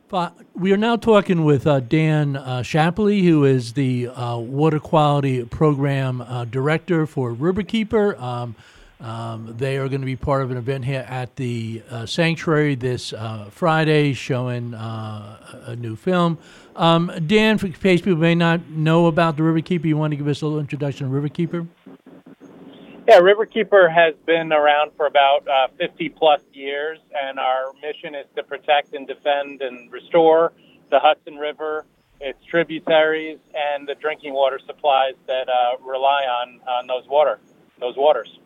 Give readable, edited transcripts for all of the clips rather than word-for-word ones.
We are now talking with Dan Shapley, who is the Water Quality Program Director for Riverkeeper. They are going to be part of an event here at the Sanctuary this Friday showing a new film. Dan, for case people may not know about the Riverkeeper, you want to give us a little introduction to Riverkeeper? Yeah, Riverkeeper has been around for about 50 plus years, and our mission is to protect and defend and restore the Hudson River, its tributaries, and the drinking water supplies that rely on those waters.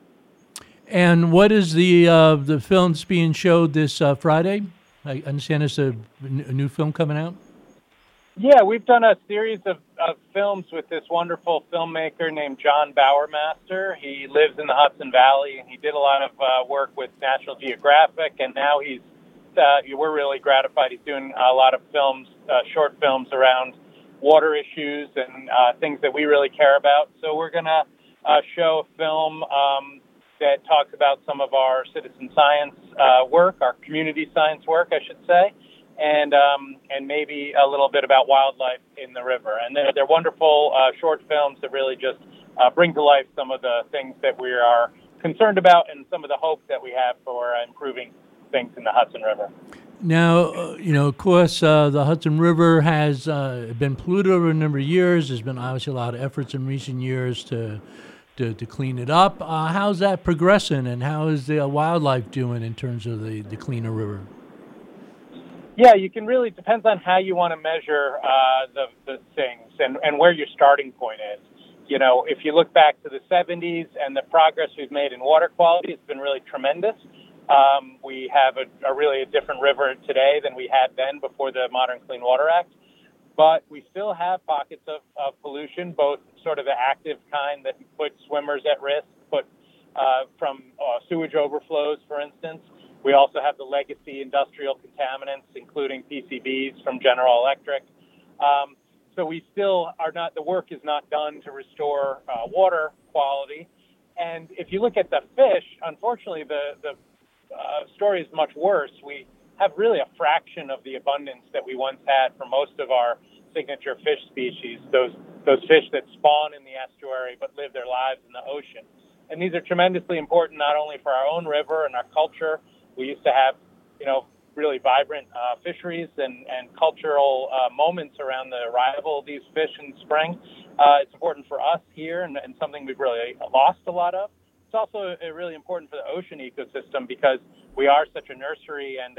And what is the film that's being showed this Friday? I understand there's a new film coming out. Yeah, we've done a series of films with this wonderful filmmaker named John Bowermaster. He lives in the Hudson Valley, and he did a lot of work with National Geographic, and now we're really gratified. He's doing a lot of films, short films around water issues and things that we really care about. So we're going to show a film that talks about some of our citizen science work, our community science work, I should say, and maybe a little bit about wildlife in the river. And they're wonderful short films that really just bring to life some of the things that we are concerned about and some of the hope that we have for improving things in the Hudson River. Now, of course, the Hudson River has been polluted over a number of years. There's been obviously a lot of efforts in recent years to clean it up. How's that progressing, and how is the wildlife doing in terms of the cleaner river? Yeah, you can really, depends on how you want to measure the things and where your starting point is. You know, if you look back to the 70s and the progress we've made in water quality, it's been really tremendous. We have a really different river today than we had then before the Modern Clean Water Act. But we still have pockets of pollution, both sort of the active kind that put swimmers at risk, from sewage overflows, for instance. We also have the legacy industrial contaminants, including PCBs from General Electric. So we still are not, the work is not done to restore water quality. And if you look at the fish, unfortunately, the story is much worse. We have really a fraction of the abundance that we once had for most of our signature fish species, those fish that spawn in the estuary but live their lives in the ocean. And these are tremendously important not only for our own river and our culture. We used to have, really vibrant fisheries and cultural moments around the arrival of these fish in spring. It's important for us here and something we've really lost a lot of. It's also really important for the ocean ecosystem because we are such a nursery and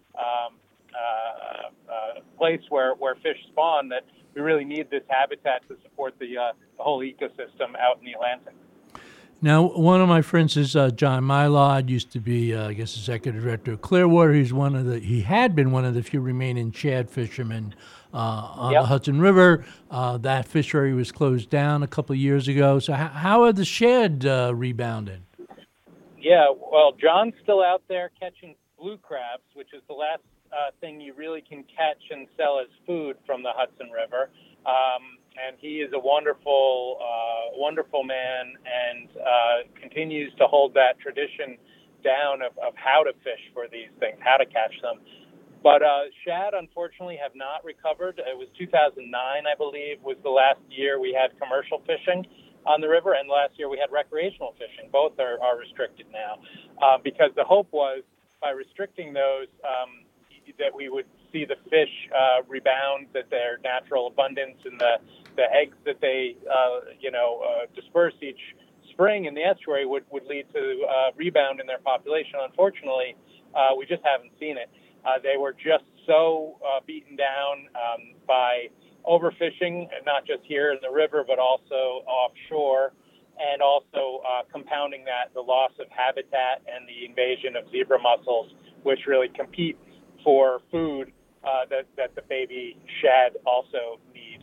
place where fish spawn that we really need this habitat to support the whole ecosystem out in the Atlantic. Now, one of my friends is John Mylod, used to be, executive director of Clearwater. He had been one of the few remaining shad fishermen on the Hudson River. That fishery was closed down a couple of years ago. So how are the shad rebounded? Yeah, well, John's still out there catching blue crabs, which is the last thing you really can catch and sell as food from the Hudson River. And he is a wonderful man and continues to hold that tradition down of how to fish for these things, how to catch them. But shad, unfortunately, have not recovered. It was 2009, I believe, was the last year we had commercial fishing on the river, and last year we had recreational fishing. Both are restricted now because the hope was by restricting those that we would see the fish rebound, that their natural abundance and the eggs that they disperse each spring in the estuary would lead to rebound in their population. Unfortunately, we just haven't seen it. They were just so beaten down by overfishing, not just here in the river, but also offshore, and also compounding that, the loss of habitat and the invasion of zebra mussels, which really compete for food that the baby shad also need.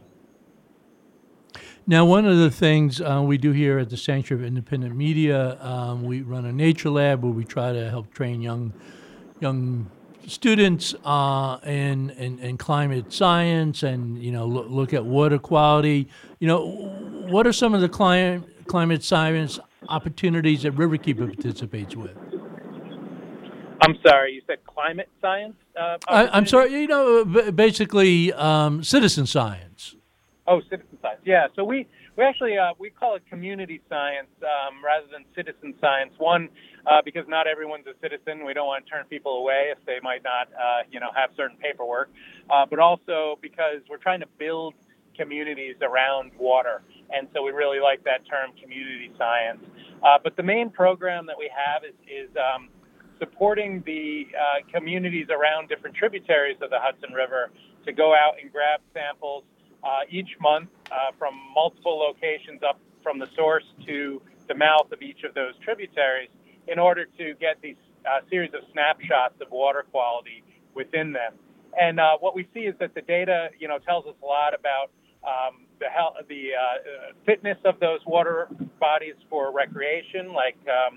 Now, one of the things we do here at the Sanctuary of Independent Media, we run a nature lab where we try to help train young students in climate science and look at water quality. What are some of the climate science opportunities that Riverkeeper participates with? I'm sorry, you said climate science? I'm sorry, basically citizen science. Oh, citizen science. Yeah. So we actually we call it community science rather than citizen science. One, because not everyone's a citizen. We don't want to turn people away if they might not, have certain paperwork. But also because we're trying to build communities around water, and so we really like that term, community science. But the main program that we have is supporting the communities around different tributaries of the Hudson River to go out and grab samples each month from multiple locations up from the source to the mouth of each of those tributaries in order to get these series of snapshots of water quality within them. And what we see is that the data, tells us a lot about the fitness of those water bodies for recreation, like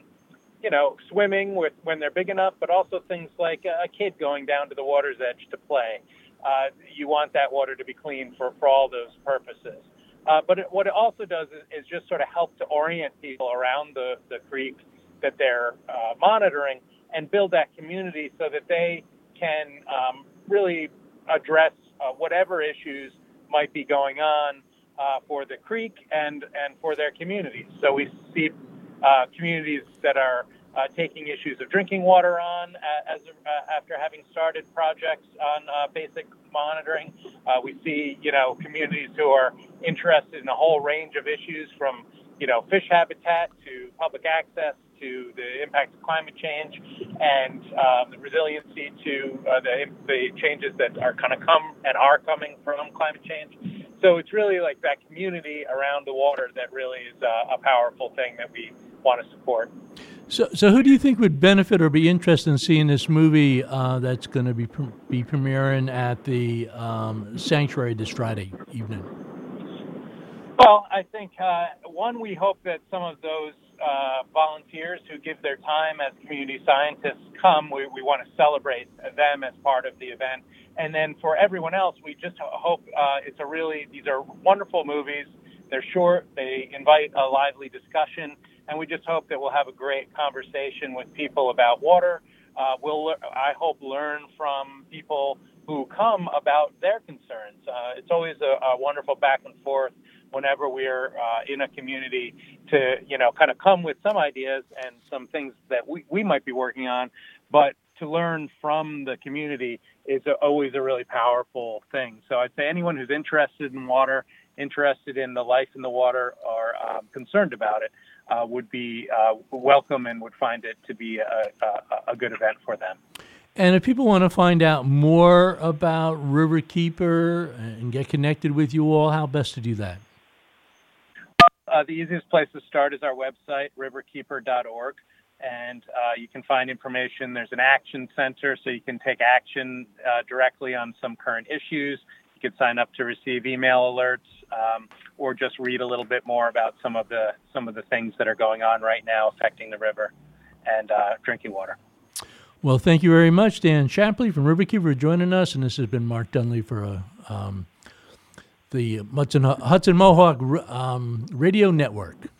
swimming when they're big enough, but also things like a kid going down to the water's edge to play. You want that water to be clean for all those purposes. But what it also does is just sort of help to orient people around the creek that they're monitoring and build that community so that they can really address whatever issues might be going on for the creek and for their communities. So we see communities that are taking issues of drinking water on after having started projects on basic monitoring. We see, communities who are interested in a whole range of issues from, fish habitat to public access to the impact of climate change and the resiliency to the changes that are coming from climate change. So it's really like that community around the water that really is a powerful thing that we want to support. So who do you think would benefit or be interested in seeing this movie that's going to be premiering at the Sanctuary this Friday evening? Well, I think, one, we hope that some of those volunteers who give their time as community scientists come. We want to celebrate them as part of the event. And then for everyone else, we just hope these are wonderful movies. They're short. They invite a lively discussion. And we just hope that we'll have a great conversation with people about water. I hope, learn from people who come about their concerns. It's always a wonderful back and forth whenever we're in a community to, kind of come with some ideas and some things that we might be working on. But to learn from the community is always a really powerful thing. So I'd say anyone who's interested in water, interested in the life in the water, or concerned about it, would be welcome and would find it to be a good event for them. And if people want to find out more about Riverkeeper and get connected with you all, how best to do that? The easiest place to start is our website, riverkeeper.org, and you can find information. There's an action center, so you can take action directly on some current issues. You can sign up to receive email alerts, or just read a little bit more about some of the things that are going on right now affecting the river and drinking water. Well, thank you very much, Dan Shapley from Riverkeeper, for joining us, and this has been Mark Dunley for the Hudson Mohawk Radio Network.